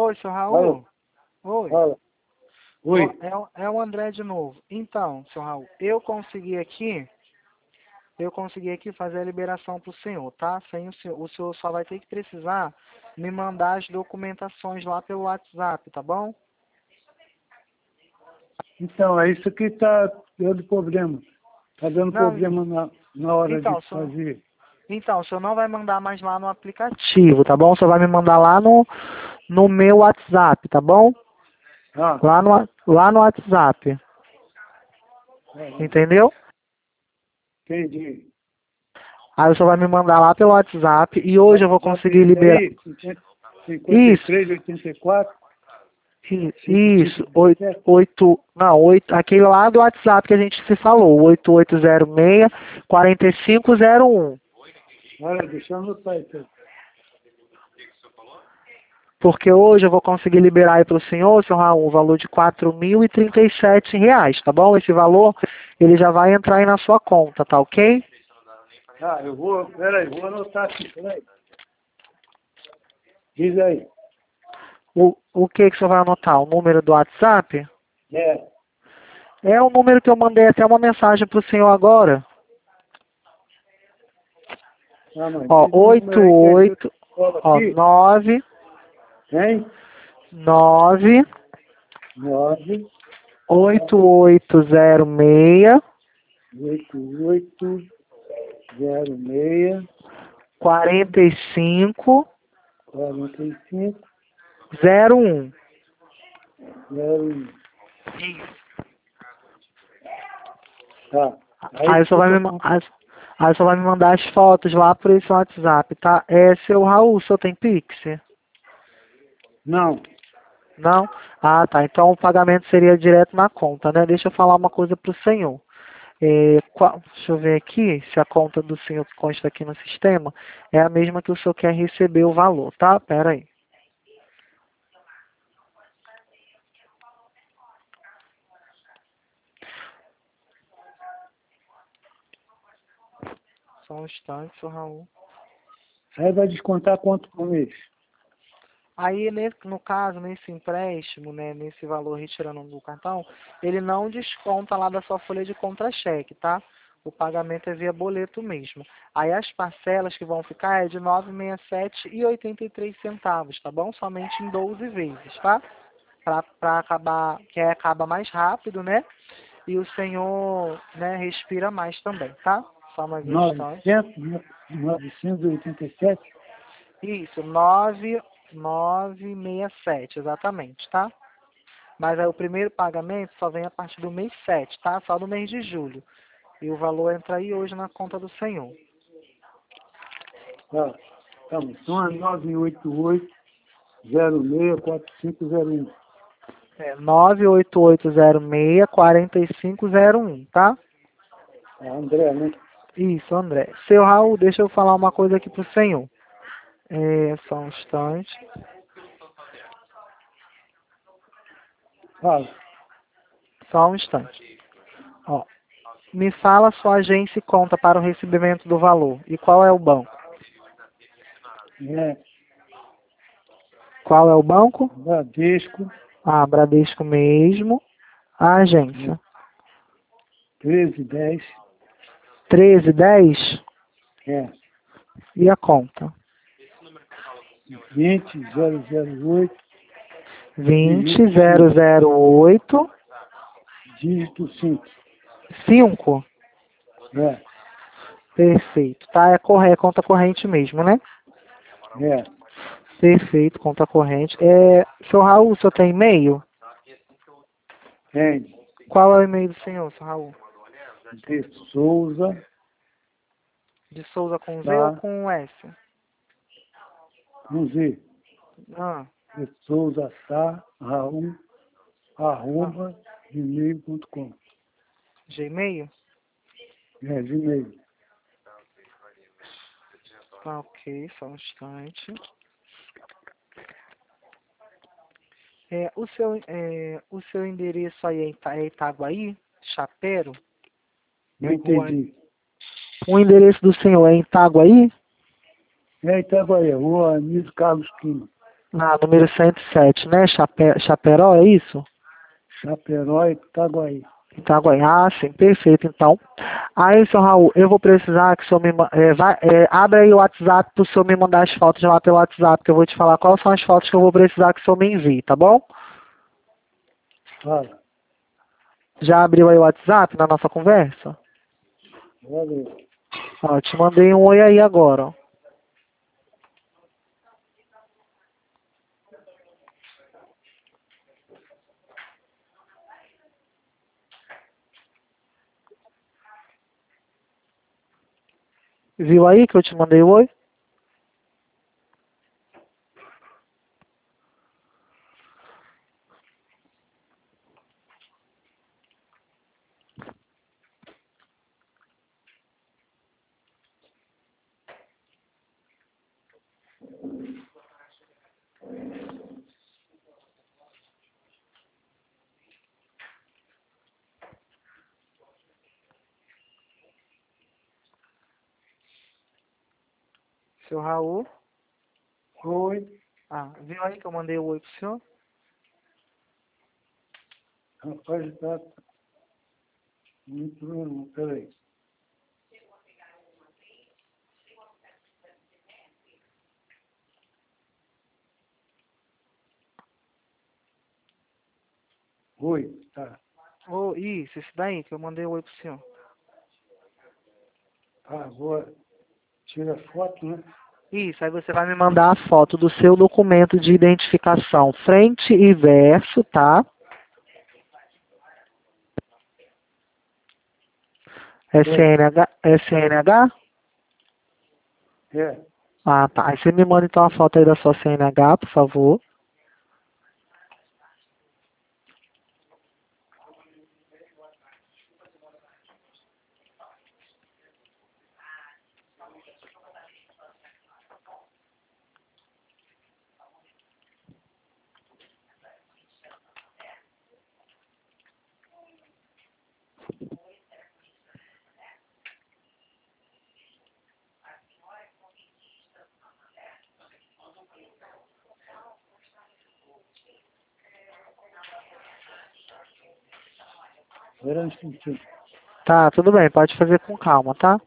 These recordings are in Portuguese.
Oi, seu Alô? Raul. Oi. Fala. Oi. É o André de novo. Então, seu Raul, eu consegui aqui fazer a liberação para o senhor, tá? Sem o senhor só vai ter que precisar me mandar as documentações lá pelo WhatsApp, tá bom? Então, é isso que tá dando problema. Tá dando Não, problema na hora então, de fazer. o senhor não vai mandar mais lá no aplicativo, tá bom? O senhor vai me mandar lá no meu WhatsApp, tá bom? Ah, Lá no WhatsApp, entendeu? entendi. Aí o senhor vai me mandar lá pelo WhatsApp e hoje eu vou conseguir liberar. Aí, Isso, 53, 84, isso, 57. aquele lá do WhatsApp que a gente se falou, 8806-4501. Olha, deixa eu anotar isso aí. Porque hoje eu vou conseguir liberar aí para o senhor Raul, o valor de R$ 4.037, tá bom? Esse valor, ele já vai entrar aí na sua conta, tá ok? Ah, peraí, vou anotar aqui, peraí. Diz aí. O que que você vai anotar? O número do WhatsApp? É. É o número que eu mandei até uma mensagem para o senhor agora. Ah, mãe, Ó, diz o número aí que eu falo ó, aqui. 9, Hein? 9, 9, 8806, 88, 06, 45, 45, 01. 01. Tá. Aí você vai me, aí você vai me mandar as fotos lá por esse WhatsApp, tá? É seu Raul, o senhor tem Pix? Não. Não? Ah, tá. Então o pagamento seria direto na conta, né? Deixa eu falar uma coisa pro senhor. Deixa eu ver aqui se a conta do senhor que consta aqui no sistema é a mesma que o senhor quer receber o valor, tá? Pera aí. Só um instante, seu Raul. Aí vai descontar quanto por mês? Aí, no caso, nesse empréstimo, né, nesse valor retirando do cartão, ele não desconta lá da sua folha de contra-cheque, tá? O pagamento é via boleto mesmo. Aí as parcelas que vão ficar é de R$ 9,67,83, tá bom? Somente em 12 vezes, tá? Para acabar, que aí acaba mais rápido, né? E o senhor, né, respira mais também, tá? Só mais um instante. 987? Isso, 9,967, exatamente, tá? Mas aí o primeiro pagamento só vem a partir do mês 7, tá? Só do mês de julho. E o valor entra aí hoje na conta do senhor. Tá. Tá bom. Então é 988 064501. É 98806-4501, tá? É André, né? Isso, André. Seu Raul, deixa eu falar uma coisa aqui pro senhor. Só um instante. Fala. Só um instante. Ó, me fala sua agência e conta para o recebimento do valor. E qual é o banco? É. Qual é o banco? Bradesco. Ah, Bradesco mesmo. A agência. 1310. 1310. É. E a conta? 20008. 20008. Dígito 5. 5. É. Perfeito. Tá, é correto, conta corrente mesmo, né? É. Perfeito, conta corrente. Seu Raul, o senhor tem e-mail? Tem. Qual é o e-mail do senhor, seu Raul? De Souza. De Souza com Z ou Tá. com S? Vamos ver. Ah, De Souza Sá. Raul. Arroba. Gmail.com. Gmail? É, Gmail. Tá, ok, só um instante. O seu endereço aí é Itaguaí? Chapero? Não entendi. O endereço do senhor é em Itaguaí? É Itaguaí, Rua Anísio Carlos Quino. Ah, número 107, né? Chaperó, é isso? Chaperói, Itaguaí. Itaguaí. Ah, sim, perfeito, então. Aí, seu Raul, eu vou precisar que o senhor abre aí o WhatsApp para o senhor me mandar as fotos lá pelo WhatsApp, que eu vou te falar quais são as fotos que eu vou precisar que o senhor me envie, tá bom? Fala. Já abriu aí o WhatsApp na nossa conversa? Valeu. Ó, te mandei um oi aí agora, ó. Viu aí que eu te mandei o oi? Seu Raul? Oi. Ah, viu aí que eu mandei o oi pro senhor? Rapaz, tá muito ruim. Peraí. Oi, tá. Oh, isso, esse daí que eu mandei o oi pro senhor. Tá, agora tira foto, né? Isso, aí você vai me mandar a foto do seu documento de identificação, frente e verso, tá? Oi. SNH? É. Ah, tá. Aí você me manda então a foto aí da sua CNH, por favor. Espera um instantinho. Tá, tudo bem, pode fazer com calma, tá?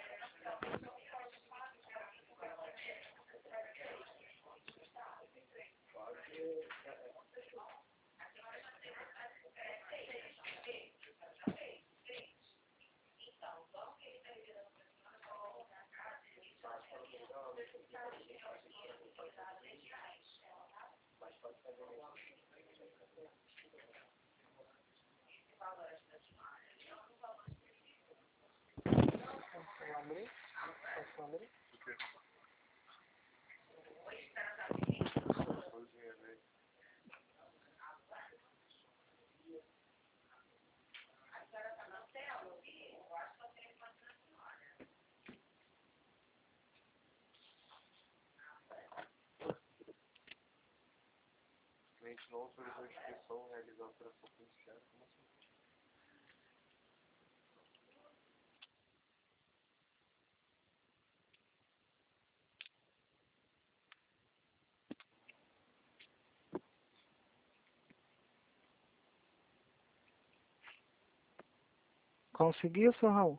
Conseguiu, seu Raul?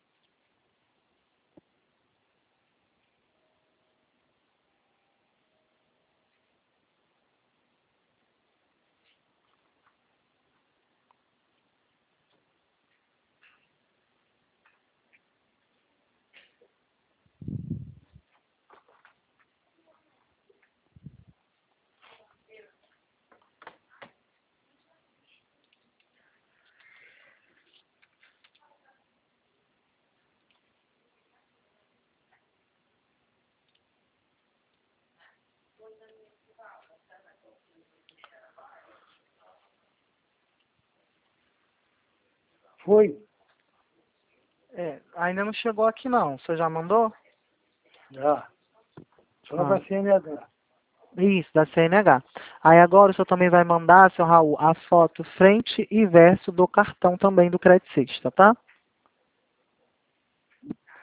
Foi? É, ainda não chegou aqui não. Você já mandou? Já. Só Ah, da CNH. isso, da CNH. Aí agora o senhor também vai mandar, seu Raul, a foto frente e verso do cartão também do Credicista, tá?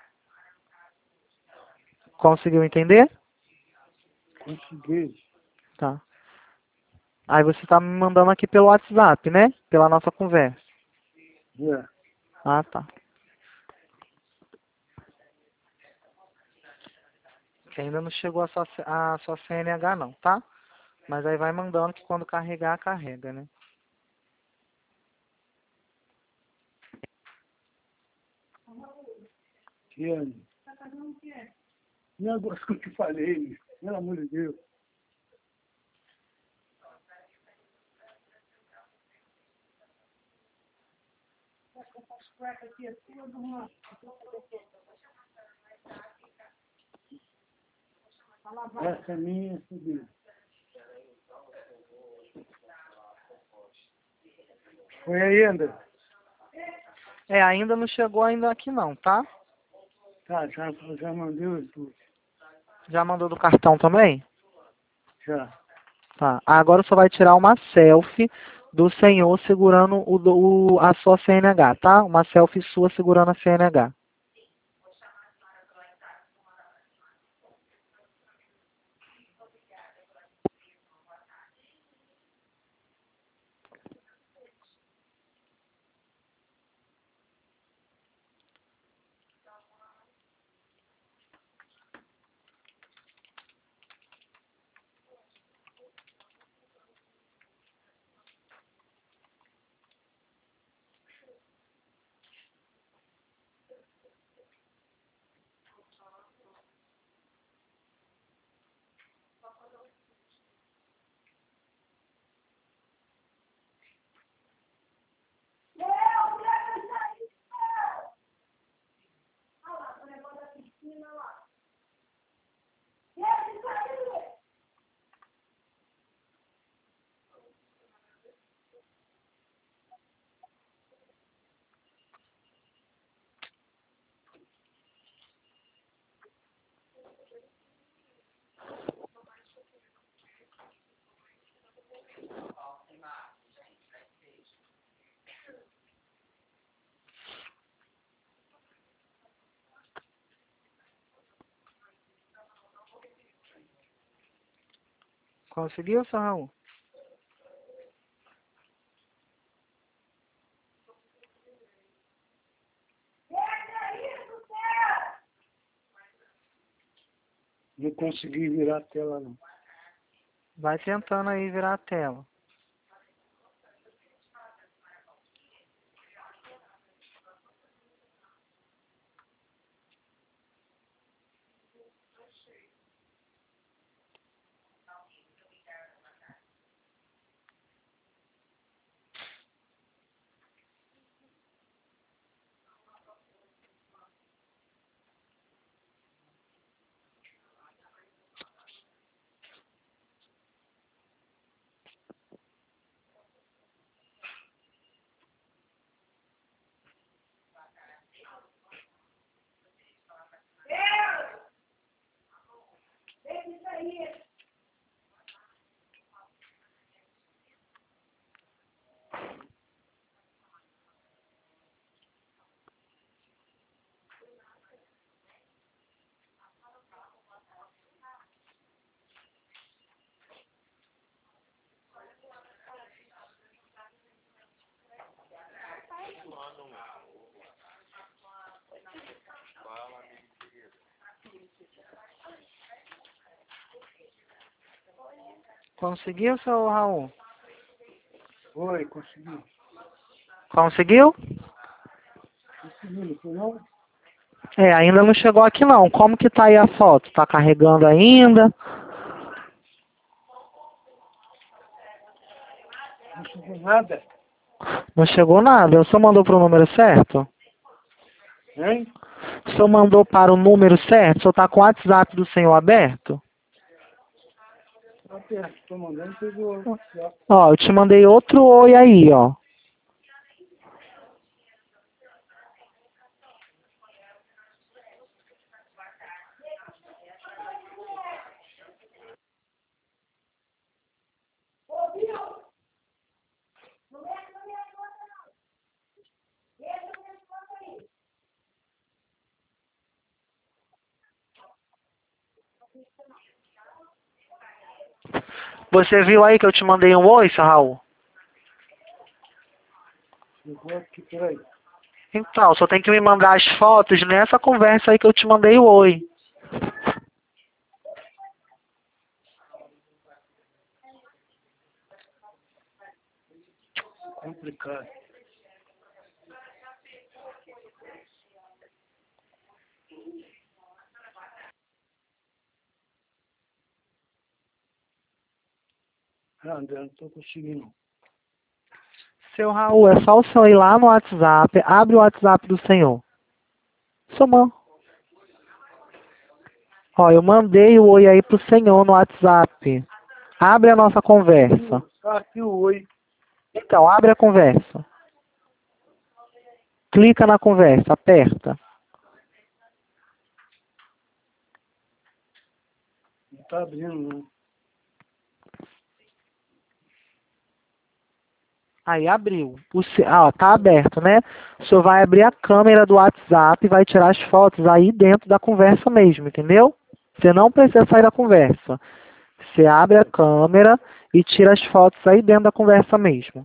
Conseguiu entender? Consegui. Tá. Aí você tá me mandando aqui pelo WhatsApp, né? Pela nossa conversa. É. Ah, tá. Que ainda não chegou a sua CNH não, tá? Mas aí vai mandando que quando carregar, carrega, né? Tiane. Negócio que eu te falei, pelo amor de Deus. Essa é minha, essa é dele. Foi aí, André? É, ainda não chegou ainda aqui não, tá? Tá, já mandei os dois. Já mandou do cartão também? Já. Tá. Agora só vai tirar uma selfie do senhor segurando a sua CNH, tá? Uma selfie sua segurando a CNH. Conseguiu, seu Raul? Não consegui virar a tela, não. Vai tentando aí virar a tela. Conseguiu, seu Raul? Foi, consegui. Conseguiu? Consegui, não foi não? É, ainda não chegou aqui não. Como que tá aí a foto? Tá carregando ainda? Não chegou nada. Não chegou nada. O senhor mandou para o número certo? Hein? O senhor mandou para o número certo? O senhor tá com o WhatsApp do senhor aberto? Tá perto, tô mandando, pegou. Ó, eu te mandei outro oi aí, ó. Você viu aí que eu te mandei um oi, seu Raul? Chegou aqui, peraí. Então, só tem que me mandar as fotos nessa conversa aí que eu te mandei o oi. Complicado. Ah, André, não tô conseguindo. Seu Raul, é só o senhor ir lá no WhatsApp, abre o WhatsApp do senhor. Somou. Ó, eu mandei o oi aí pro senhor no WhatsApp. Abre a nossa conversa. Aqui o oi. Então, abre a conversa. Clica na conversa, aperta. Não tá abrindo, não. Aí abriu. Ó, tá aberto, né? O senhor vai abrir a câmera do WhatsApp e vai tirar as fotos aí dentro da conversa mesmo, entendeu? Você não precisa sair da conversa. Você abre a câmera e tira as fotos aí dentro da conversa mesmo.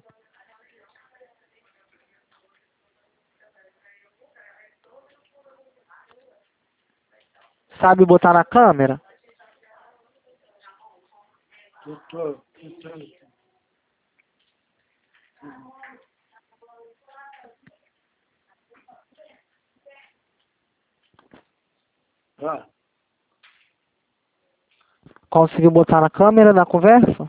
Sabe botar na câmera? Eu tô tentando aqui. Ah, Conseguiu botar na câmera da conversa?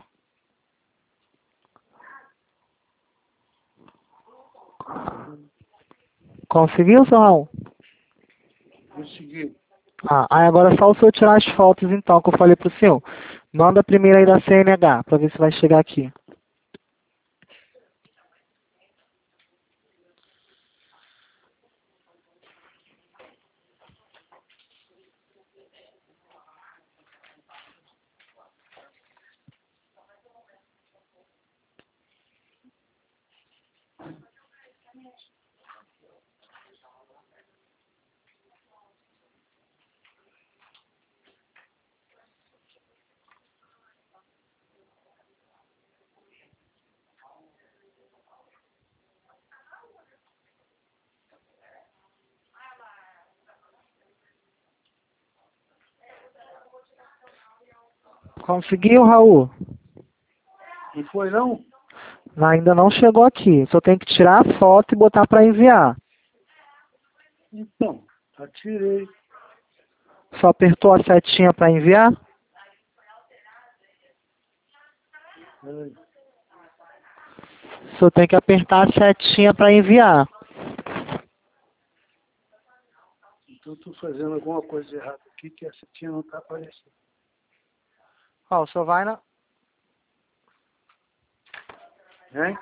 Conseguiu, seu Raul? consegui. Ah, aí agora é só o senhor tirar as fotos então que eu falei pro senhor. Manda a primeira aí da CNH pra ver se vai chegar aqui. Conseguiu, Raul? Não foi, não? Ainda não chegou aqui. Só tem que tirar a foto e botar pra enviar. Então, já tirei. Só apertou a setinha pra enviar? Peraí. Só tem que apertar a setinha pra enviar. Então, eu tô fazendo alguma coisa errada aqui que essa tia não tá aparecendo. Ó, o senhor vai na... Hein?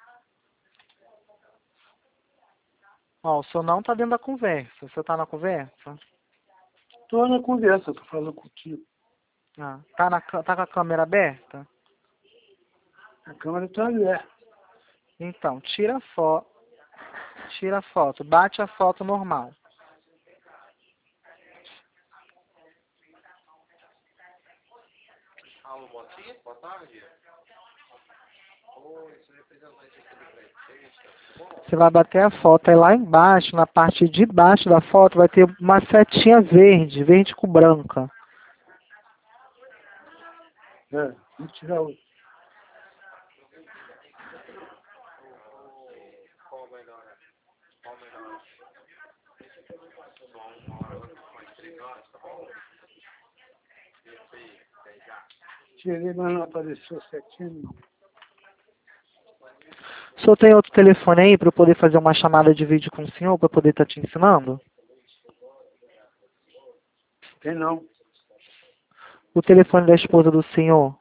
Ó, o senhor não tá dentro da conversa. O senhor tá na conversa? Tô na conversa, tô falando contigo. Ah, tá com a câmera aberta? A câmera tá aberta. Então, tira a foto. Tira a foto. Bate a foto normal. Alô, Motinha, boa tarde. Oi, sou representante aqui do Brentista. Bom, Você vai bater a foto. Aí lá embaixo, na parte de baixo da foto, vai ter uma setinha verde. Verde com branca. Vou tirar o... qual melhor? Qual melhor? Só uma hora, agora são mais 3 horas, tá bom? Perfeito, até já. Tirei, mas não apareceu certinho, não. O senhor tem outro telefone aí para eu poder fazer uma chamada de vídeo com o senhor, para eu poder estar te ensinando? Tem não. O telefone da esposa do senhor?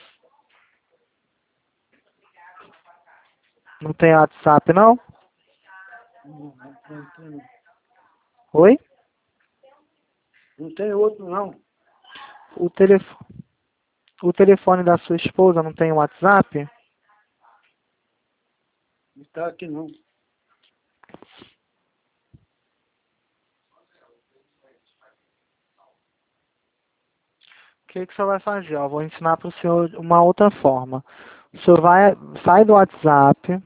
Não tem WhatsApp, não? Não. Oi? Não tem outro, não. O, telef... o telefone da sua esposa não tem WhatsApp? Não tá aqui, não. que você vai fazer? Ó, vou ensinar para o senhor uma outra forma. O senhor sai do WhatsApp,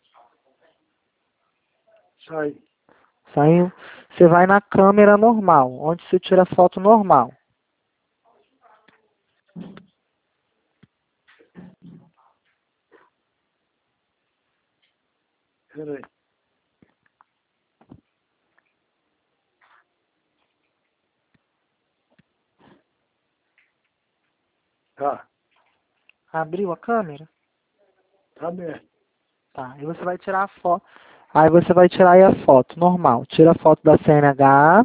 Sai. saiu, você vai na câmera normal, onde você tira foto normal. Peraí. Tá. Abriu a câmera? Tá aberto. Tá. E você vai tirar a foto. Aí você vai tirar aí a foto normal. Tira a foto da CNH.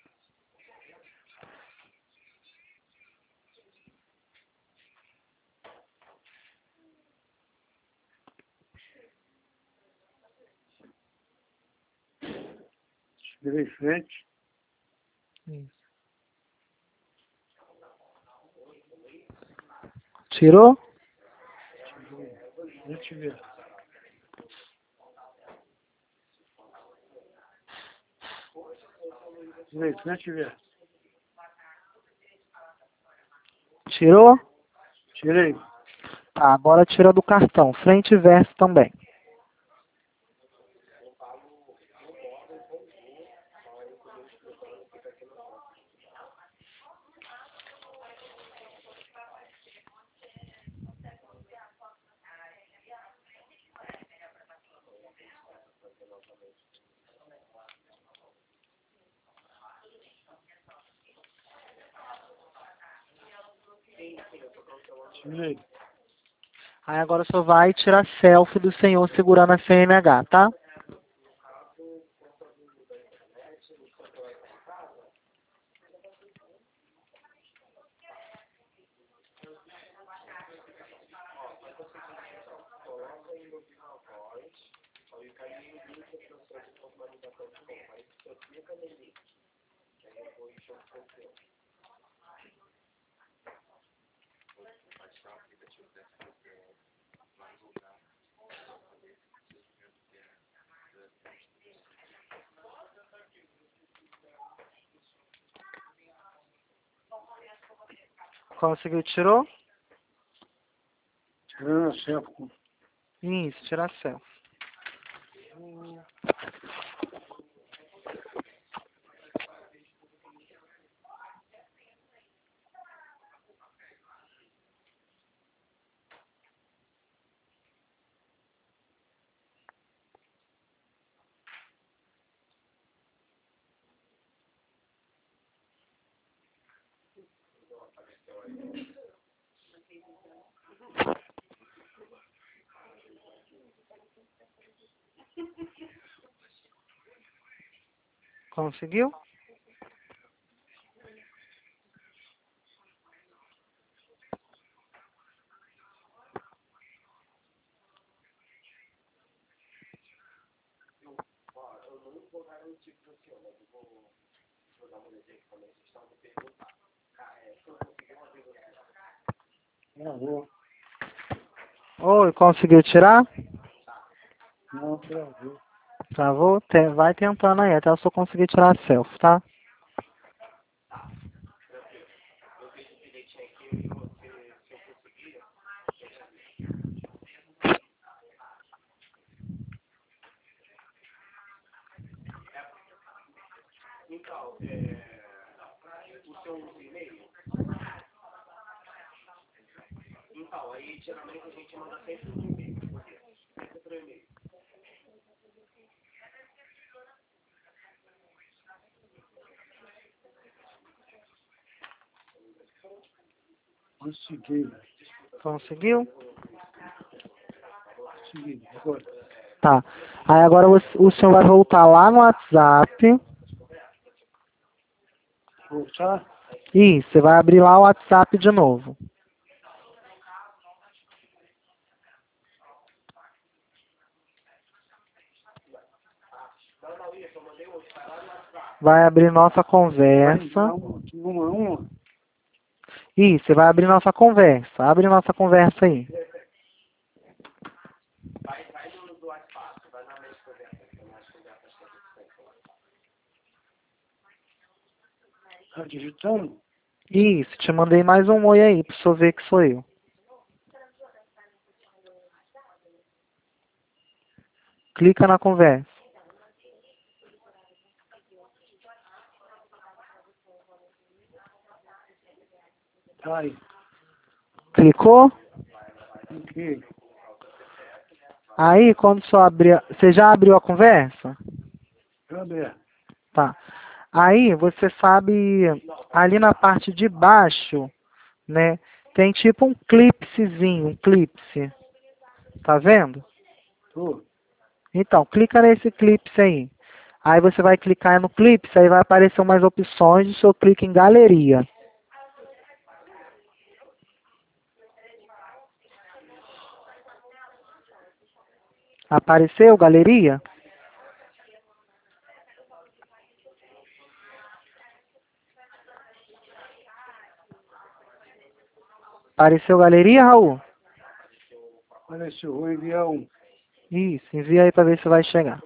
Virei em frente. Isso. Tirou? Deixa eu ver. Virei em frente e ver. Tirou? Tirei. Tá, agora tira do cartão. Frente e verso também. Tirei. Aí agora só vai tirar selfie do senhor segurando a CNH, tá? Conseguiu? Tirou? Tirando a selfie. Isso, tira selfie. Conseguiu? Travou. Oi, conseguiu tirar? Não, travou. Travou? Vai tentando aí, até eu só conseguir tirar a selfie, tá? Consegui. Conseguiu? Consegui. Agora. Tá. Aí agora o senhor vai voltar lá no WhatsApp. Voltar. Isso, você vai abrir lá o WhatsApp de novo. Vai abrir nossa conversa. Uma. Isso, você vai abrir nossa conversa. Abre nossa conversa aí. Tá digitando? Isso, te mandei mais um oi aí, pra você ver que sou eu. Clica na conversa. Tá aí. Clicou? Ok. Aí, quando você abrir... Você já abriu a conversa? Cadê? Tá. Aí, você sabe, ali na parte de baixo, né, tem tipo um clipsezinho, um clipse. Tá vendo? Tô. Então, clica nesse clipse aí. Aí você vai clicar no clipse, aí vai aparecer umas opções, o senhor clica em galeria. Apareceu galeria? Apareceu galeria, Raul? Apareceu, vou enviar um. Isso, envia aí pra ver se vai chegar.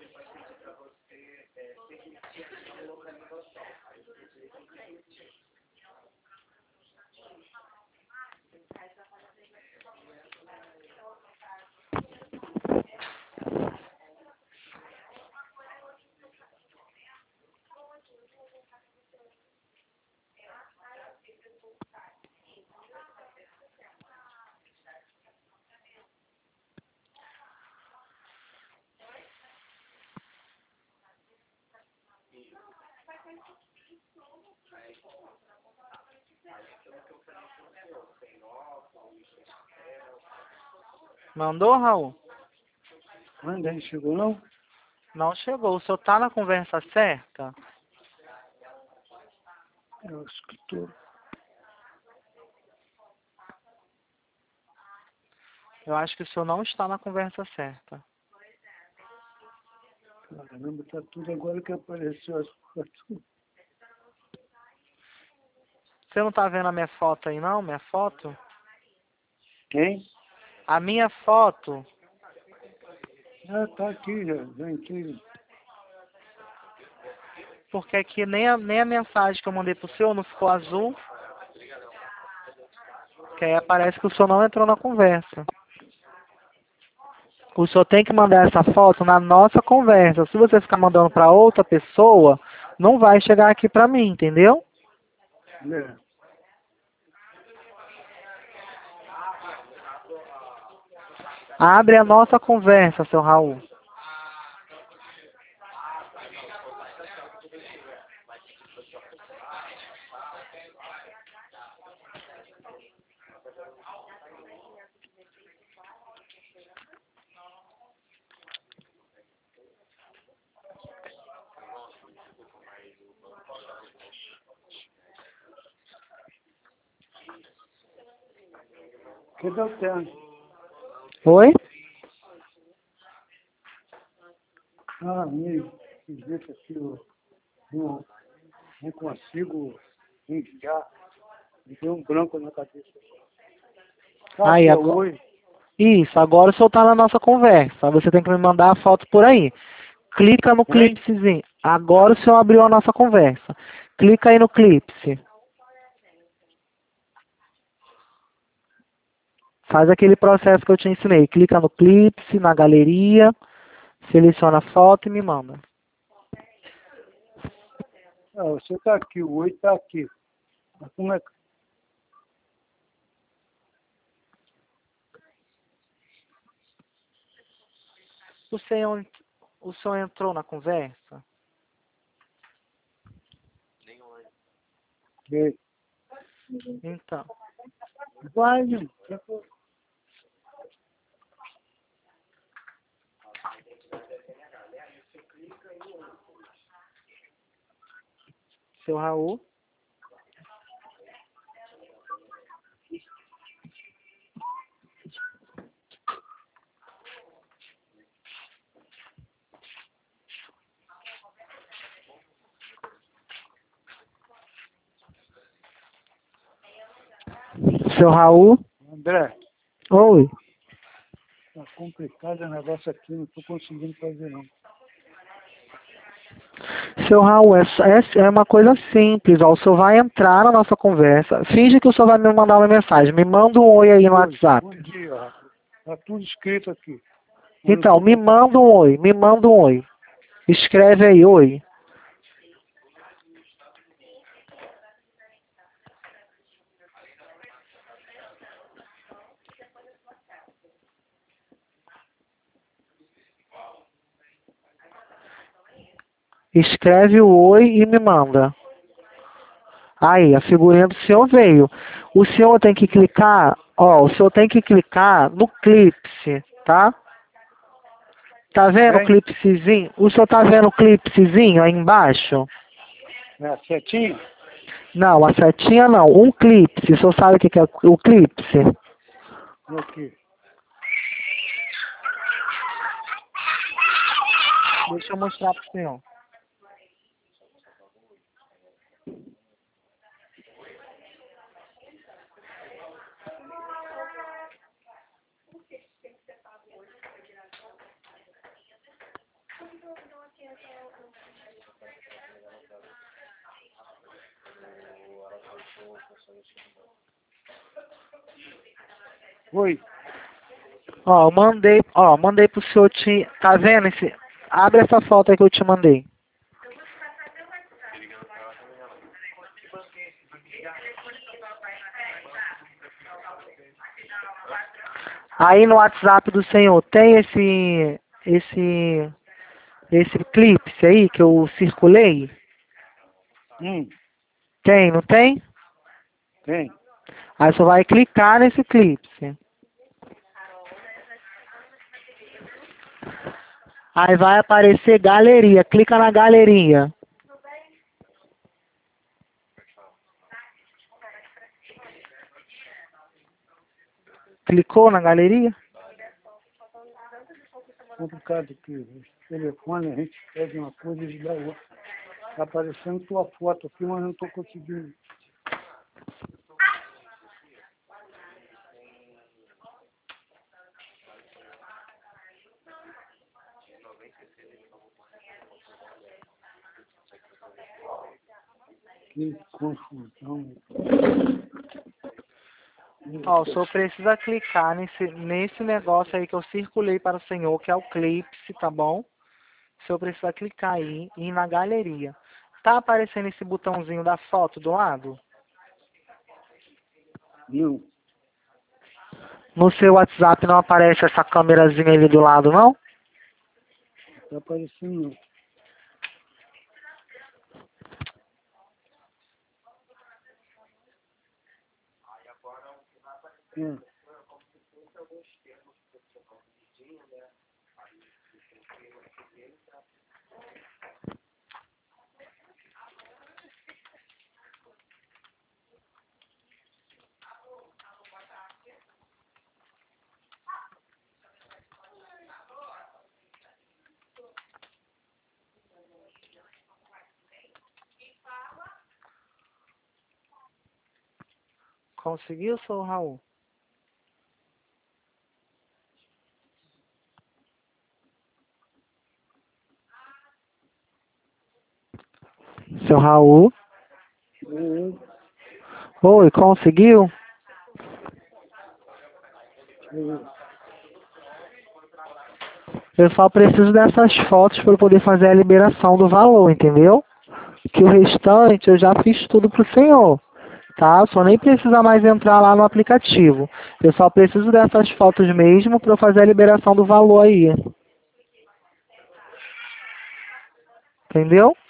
Mandou, Raul? Manda aí, chegou não? Não chegou. O senhor tá na conversa certa? É o escritor. Eu acho que o senhor não está na conversa certa. Caramba, tá tudo agora que apareceu as fotos. Você não tá vendo a minha foto aí, não? Minha foto? Quem? A minha foto, Ah, tá aqui já. Já entrei. porque aqui nem a mensagem que eu mandei pro senhor não ficou azul. Que aí aparece que o senhor não entrou na conversa. O senhor tem que mandar essa foto na nossa conversa. Se você ficar mandando para outra pessoa, não vai chegar aqui para mim, entendeu? É. Abre a nossa conversa, seu Raul. Cadê o terno? Oi? Ah, meu. Deixa aqui, eu não consigo enviar. Me deu um branco na cabeça. Aí, Cadê? agora... Oi? Isso, agora o senhor tá na nossa conversa. Você tem que me mandar a foto por aí. Clica no Hein? clipsezinho. Agora o senhor abriu a nossa conversa. Clica aí no clipse. Faz aquele processo que eu te ensinei. Clica no clipse, na galeria, seleciona a foto e me manda. Ah, você tá aqui, o oi tá aqui. Mas como é que... O senhor entrou na conversa? É. Então, Vai, meu. seu Raul. Seu Raul. André, Oi. tá complicado o negócio aqui, não tô conseguindo fazer não. Seu Raul, é uma coisa simples, ó. O senhor vai entrar na nossa conversa. Finge que o senhor vai me mandar uma mensagem. Me manda um oi aí no WhatsApp. Bom dia, rapaz. Tá tudo escrito aqui. Então, me manda um oi, me manda um oi. Escreve aí, oi. Escreve o oi e me manda. Aí, a figurinha do senhor veio. O senhor tem que clicar, ó, o senhor tem que clicar no Clipse, tá? Tá vendo o Hein? Clipsezinho? O senhor tá vendo o Clipsezinho aí embaixo? É a setinha? Não, a setinha não, um Clipse. O senhor sabe o que é o Clipse? Aqui. Deixa eu mostrar pro senhor. Oi. Mandei pro senhor tá vendo esse? Abre essa foto aí que eu te mandei. Aí no WhatsApp do senhor tem esse clipe aí que eu circulei? Tem, não tem? Tem. Aí você vai clicar nesse clipe. Aí vai aparecer galeria. Clica na galeria. Clicou na galeria? Complicado que o telefone a gente pede uma coisa e dá outra. Tá aparecendo tua foto aqui, mas não tô conseguindo. Que confusão. Ó, o senhor precisa clicar nesse negócio aí que eu circulei para o senhor, que é o Clipse, tá bom? O senhor precisa clicar aí e ir na galeria. Tá aparecendo esse botãozinho da foto do lado? Não. No seu WhatsApp não aparece essa câmerazinha ali do lado, não? Tá aparecendo não. Conseguiu, seu Raul? Seu Raul? Oi, conseguiu? Eu só preciso dessas fotos para eu poder fazer a liberação do valor, entendeu? Que o restante eu já fiz tudo pro senhor, tá? Só nem precisa mais entrar lá no aplicativo. Eu só preciso dessas fotos mesmo para eu fazer a liberação do valor aí. Entendeu?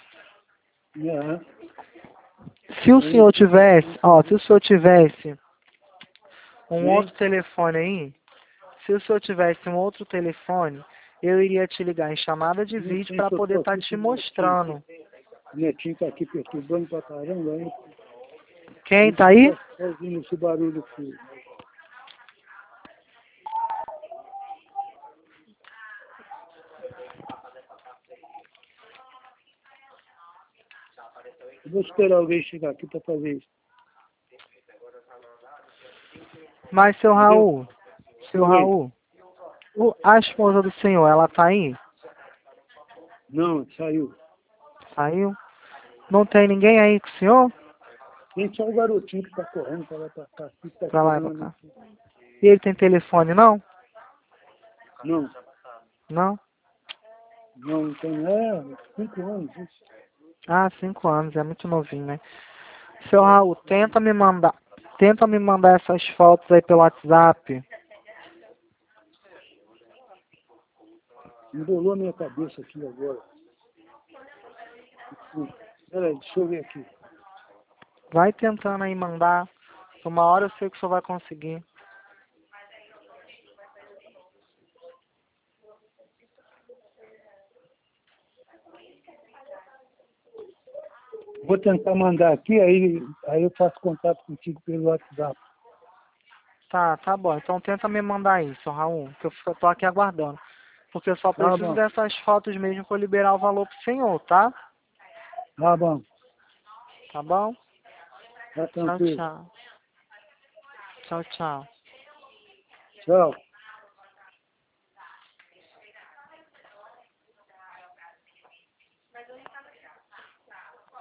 Se o senhor tivesse, ó, se o senhor tivesse um outro telefone aí, se o senhor tivesse um outro telefone, eu iria te ligar em chamada de vídeo para poder estar te mostrando. O netinho tá aqui perturbando pra caramba, hein? Quem tá aí? Tá ouvindo esse barulho aqui. Eu vou esperar alguém chegar aqui pra fazer isso. Mas, seu Raul, a esposa do senhor, ela tá aí? Não, saiu. Saiu? Não tem ninguém aí com o senhor? Tem só o garotinho que tá correndo pra lá pra cá. Que tá Pra lá e pra correndo. cá. E ele tem telefone, não? Não, Não? não tem. É, 5 anos. Isso. Ah, 5 anos, é muito novinho, né? Seu Raul, tenta me mandar essas fotos aí pelo WhatsApp. Embolou minha cabeça aqui agora. Peraí, deixa eu ver aqui. Vai tentando aí mandar. Uma hora eu sei que o senhor vai conseguir. Vou tentar mandar aqui, aí eu faço contato contigo pelo WhatsApp. Tá bom. Então tenta me mandar aí, seu Raul, que eu tô aqui aguardando. Porque eu só Tá preciso bom, dessas fotos mesmo pra eu liberar o valor pro senhor, tá? tá bom. Tá bom? Tá Tchau, tranquilo. tchau. Tchau, tchau. Tchau.